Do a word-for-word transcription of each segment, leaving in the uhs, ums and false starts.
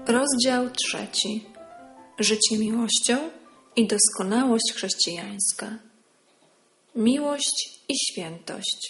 Rozdział trzeci. Życie miłością i doskonałość chrześcijańska. Miłość i świętość.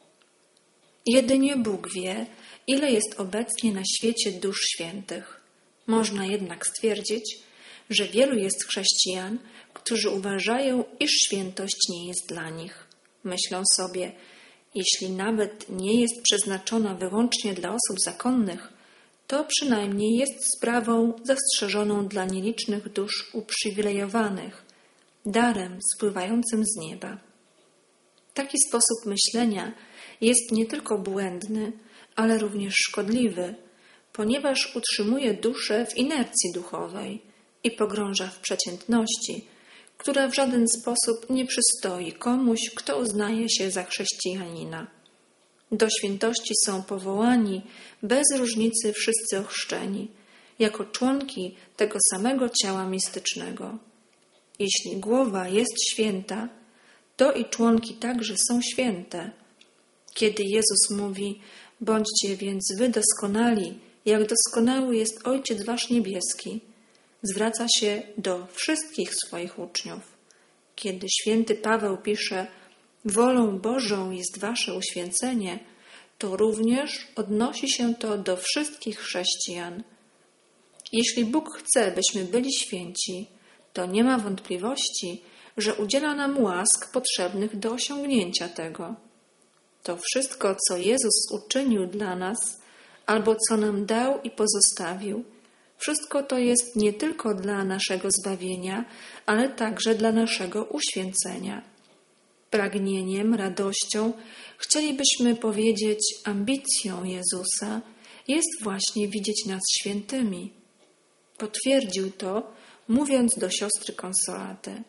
Jedynie Bóg wie, ile jest obecnie na świecie dusz świętych. Można jednak stwierdzić, że wielu jest chrześcijan, którzy uważają, iż świętość nie jest dla nich. Myślą sobie, jeśli nawet nie jest przeznaczona wyłącznie dla osób zakonnych, to przynajmniej jest sprawą zastrzeżoną dla nielicznych dusz uprzywilejowanych, darem spływającym z nieba. Taki sposób myślenia jest nie tylko błędny, ale również szkodliwy, ponieważ utrzymuje duszę w inercji duchowej i pogrąża w przeciętności, która w żaden sposób nie przystoi komuś, kto uznaje się za chrześcijanina. Do świętości są powołani bez różnicy wszyscy ochrzczeni, jako członki tego samego ciała mistycznego. Jeśli głowa jest święta, to i członki także są święte. Kiedy Jezus mówi: bądźcie więc wy doskonali, jak doskonały jest Ojciec wasz niebieski, zwraca się do wszystkich swoich uczniów. Kiedy święty Paweł pisze: wolą Bożą jest wasze uświęcenie, to również odnosi się to do wszystkich chrześcijan. Jeśli Bóg chce, byśmy byli święci, to nie ma wątpliwości, że udziela nam łask potrzebnych do osiągnięcia tego. To wszystko, co Jezus uczynił dla nas, albo co nam dał i pozostawił, wszystko to jest nie tylko dla naszego zbawienia, ale także dla naszego uświęcenia. Pragnieniem, radością, chcielibyśmy powiedzieć ambicją Jezusa jest właśnie widzieć nas świętymi. Potwierdził to, mówiąc do siostry Konsolaty: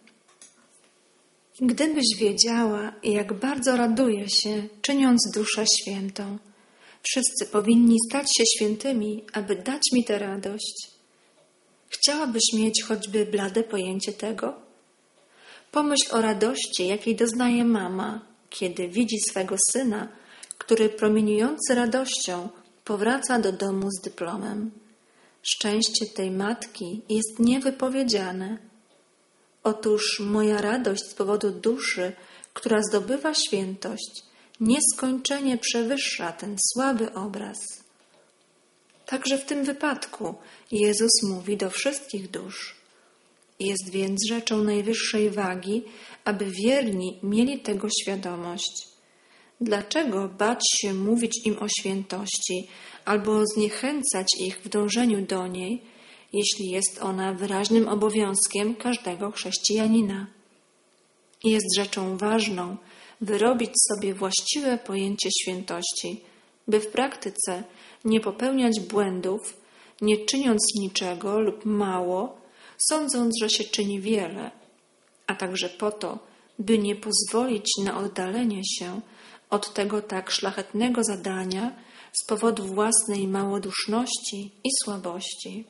gdybyś wiedziała, jak bardzo raduję się, czyniąc duszę świętą. Wszyscy powinni stać się świętymi, aby dać mi tę radość. Chciałabyś mieć choćby blade pojęcie tego? Pomyśl o radości, jakiej doznaje mama, kiedy widzi swego syna, który promieniujący radością powraca do domu z dyplomem. Szczęście tej matki jest niewypowiedziane. Otóż moja radość z powodu duszy, która zdobywa świętość, nieskończenie przewyższa ten słaby obraz. Także w tym wypadku Jezus mówi do wszystkich dusz. Jest więc rzeczą najwyższej wagi, aby wierni mieli tego świadomość. Dlaczego bać się mówić im o świętości albo zniechęcać ich w dążeniu do niej, jeśli jest ona wyraźnym obowiązkiem każdego chrześcijanina? Jest rzeczą ważną wyrobić sobie właściwe pojęcie świętości, by w praktyce nie popełniać błędów, nie czyniąc niczego lub mało, sądząc, że się czyni wiele, a także po to, by nie pozwolić na oddalenie się od tego tak szlachetnego zadania z powodu własnej małoduszności i słabości.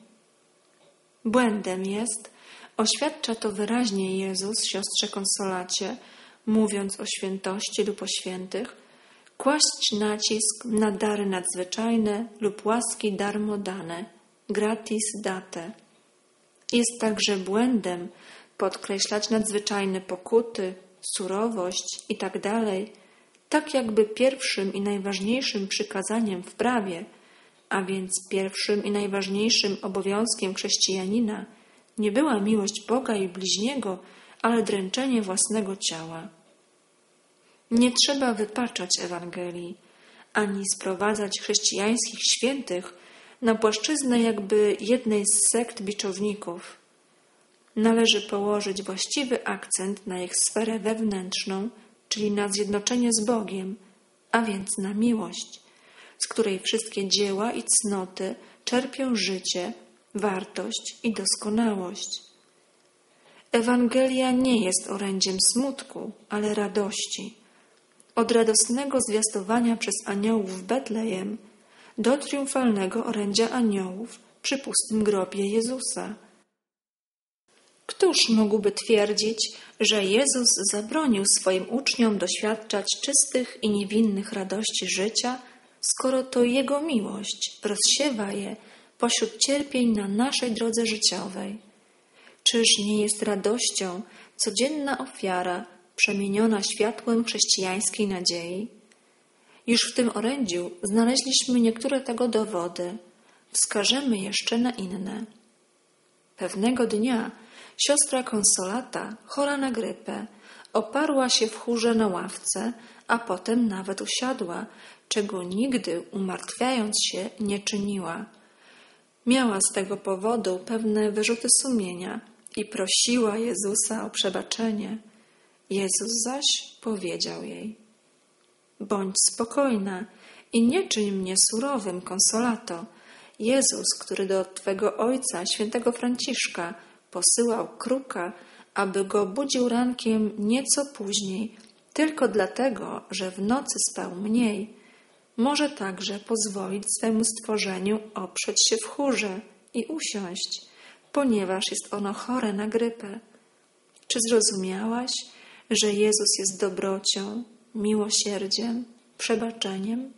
Błędem jest, oświadcza to wyraźnie Jezus siostrze Konsolacie, mówiąc o świętości lub o świętych, kłaść nacisk na dary nadzwyczajne lub łaski darmo dane, gratis date. Jest także błędem podkreślać nadzwyczajne pokuty, surowość itd., tak jakby pierwszym i najważniejszym przykazaniem w prawie, a więc pierwszym i najważniejszym obowiązkiem chrześcijanina, nie była miłość Boga i bliźniego, ale dręczenie własnego ciała. Nie trzeba wypaczać Ewangelii, ani sprowadzać chrześcijańskich świętych na płaszczyznę jakby jednej z sekt biczowników. Należy położyć właściwy akcent na ich sferę wewnętrzną, czyli na zjednoczenie z Bogiem, a więc na miłość, z której wszystkie dzieła i cnoty czerpią życie, wartość i doskonałość. Ewangelia nie jest orędziem smutku, ale radości. Od radosnego zwiastowania przez aniołów w Betlejem do triumfalnego orędzia aniołów przy pustym grobie Jezusa. Któż mógłby twierdzić, że Jezus zabronił swoim uczniom doświadczać czystych i niewinnych radości życia, skoro to Jego miłość rozsiewa je pośród cierpień na naszej drodze życiowej. Czyż nie jest radością codzienna ofiara przemieniona światłem chrześcijańskiej nadziei? Już w tym orędziu znaleźliśmy niektóre tego dowody. Wskażemy jeszcze na inne. Pewnego dnia siostra Konsolata, chora na grypę, oparła się w chórze na ławce, a potem nawet usiadła, czego nigdy, umartwiając się, nie czyniła. Miała z tego powodu pewne wyrzuty sumienia i prosiła Jezusa o przebaczenie. Jezus zaś powiedział jej: bądź spokojna i nie czyń mnie surowym, Konsolato. Jezus, który do twego ojca, świętego Franciszka, posyłał kruka, aby go budził rankiem nieco później, tylko dlatego, że w nocy spał mniej, może także pozwolić swemu stworzeniu oprzeć się w chórze i usiąść, ponieważ jest ono chore na grypę. Czy zrozumiałaś, że Jezus jest dobrocią, miłosierdziem, przebaczeniem?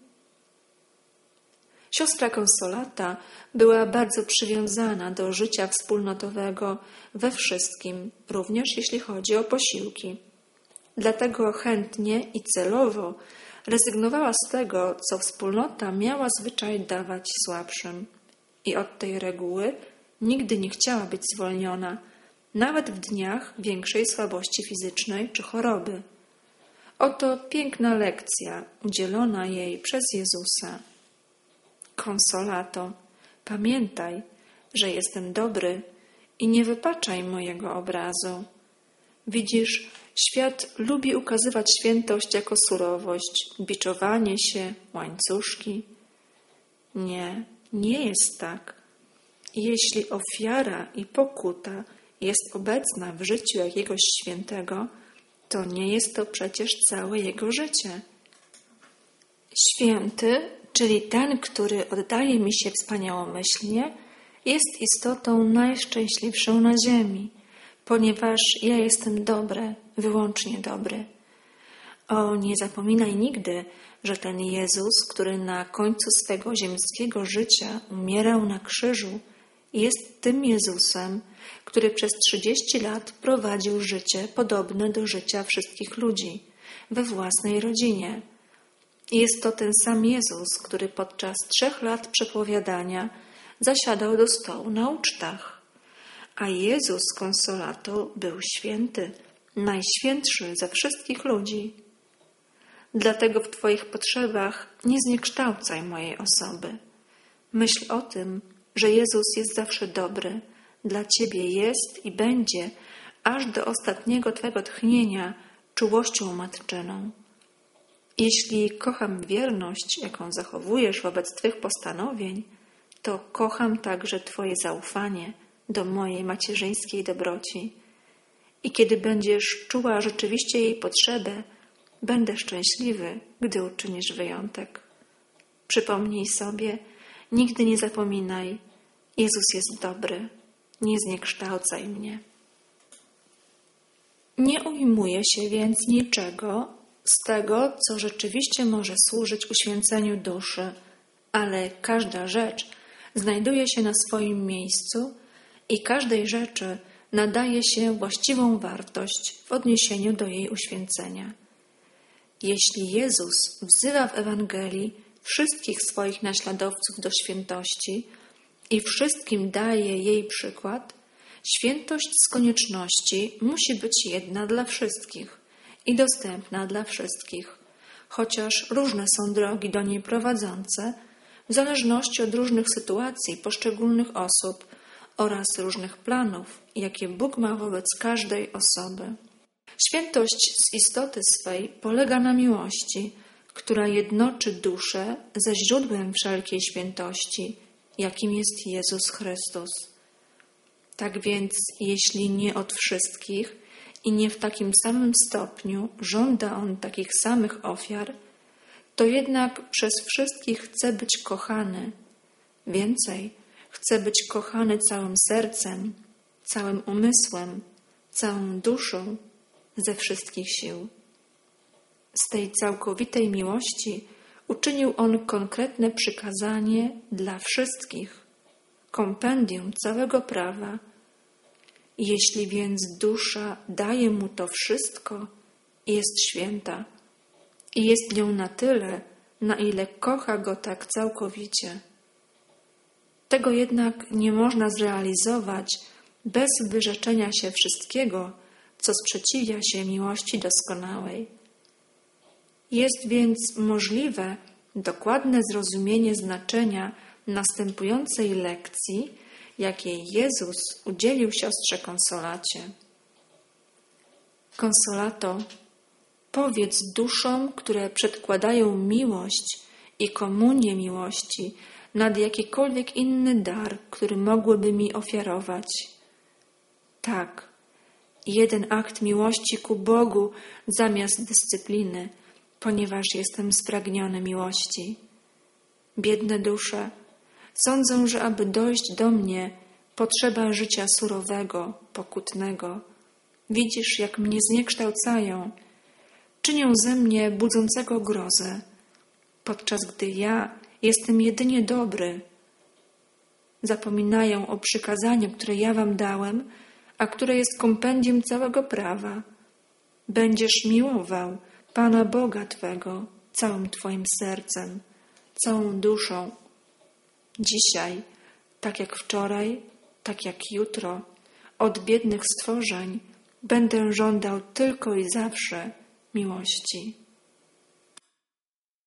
Siostra Konsolata była bardzo przywiązana do życia wspólnotowego we wszystkim, również jeśli chodzi o posiłki. Dlatego chętnie i celowo rezygnowała z tego, co wspólnota miała zwyczaj dawać słabszym. I od tej reguły nigdy nie chciała być zwolniona, nawet w dniach większej słabości fizycznej czy choroby. Oto piękna lekcja udzielona jej przez Jezusa. Konsolato, pamiętaj, że jestem dobry i nie wypaczaj mojego obrazu. Widzisz, świat lubi ukazywać świętość jako surowość, biczowanie się, łańcuszki. Nie, nie jest tak. Jeśli ofiara i pokuta jest obecna w życiu jakiegoś świętego, to nie jest to przecież całe jego życie. Święty, czyli ten, który oddaje mi się wspaniałomyślnie, jest istotą najszczęśliwszą na ziemi, ponieważ ja jestem dobry, wyłącznie dobry. O, nie zapominaj nigdy, że ten Jezus, który na końcu swego ziemskiego życia umierał na krzyżu, jest tym Jezusem, który przez trzydzieści lat prowadził życie podobne do życia wszystkich ludzi, we własnej rodzinie. Jest to ten sam Jezus, który podczas trzech lat przepowiadania zasiadał do stołu na ucztach. A Jezus Konsolato był święty, najświętszy ze wszystkich ludzi. Dlatego w Twoich potrzebach nie zniekształcaj mojej osoby. Myśl o tym, że Jezus jest zawsze dobry, dla Ciebie jest i będzie, aż do ostatniego Twego tchnienia, czułością matczyną. Jeśli kocham wierność, jaką zachowujesz wobec Twych postanowień, to kocham także Twoje zaufanie do mojej macierzyńskiej dobroci. I kiedy będziesz czuła rzeczywiście jej potrzebę, będę szczęśliwy, gdy uczynisz wyjątek. Przypomnij sobie, nigdy nie zapominaj, Jezus jest dobry, nie zniekształcaj mnie. Nie ujmuję się więc niczego z tego, co rzeczywiście może służyć uświęceniu duszy, ale każda rzecz znajduje się na swoim miejscu i każdej rzeczy nadaje się właściwą wartość w odniesieniu do jej uświęcenia. Jeśli Jezus wzywa w Ewangelii wszystkich swoich naśladowców do świętości i wszystkim daje jej przykład, świętość z konieczności musi być jedna dla wszystkich i dostępna dla wszystkich, chociaż różne są drogi do niej prowadzące, w zależności od różnych sytuacji poszczególnych osób oraz różnych planów, jakie Bóg ma wobec każdej osoby. Świętość z istoty swej polega na miłości, która jednoczy duszę ze źródłem wszelkiej świętości, jakim jest Jezus Chrystus. Tak więc, jeśli nie od wszystkich i nie w takim samym stopniu żąda On takich samych ofiar, to jednak przez wszystkich chce być kochany. Więcej, chce być kochany całym sercem, całym umysłem, całą duszą, ze wszystkich sił. Z tej całkowitej miłości uczynił On konkretne przykazanie dla wszystkich. kompendium całego prawa. Jeśli więc dusza daje mu to wszystko, jest święta i jest nią na tyle, na ile kocha go tak całkowicie. Tego jednak nie można zrealizować bez wyrzeczenia się wszystkiego, co sprzeciwia się miłości doskonałej. Jest więc możliwe dokładne zrozumienie znaczenia następującej lekcji, jakiej Jezus udzielił siostrze Konsolacie. Konsolato, powiedz duszom, które przedkładają miłość i komunię miłości nad jakikolwiek inny dar, który mogłyby mi ofiarować. Tak, jeden akt miłości ku Bogu zamiast dyscypliny, ponieważ jestem spragniony miłości. Biedne dusze, sądzą, że aby dojść do mnie, potrzeba życia surowego, pokutnego. Widzisz, jak mnie zniekształcają, czynią ze mnie budzącego grozę, podczas gdy ja jestem jedynie dobry. Zapominają o przykazaniu, które ja wam dałem, a które jest kompendium całego prawa. Będziesz miłował Pana Boga Twego całym Twoim sercem, całą duszą. Dzisiaj, tak jak wczoraj, tak jak jutro, od biednych stworzeń będę żądał tylko i zawsze miłości.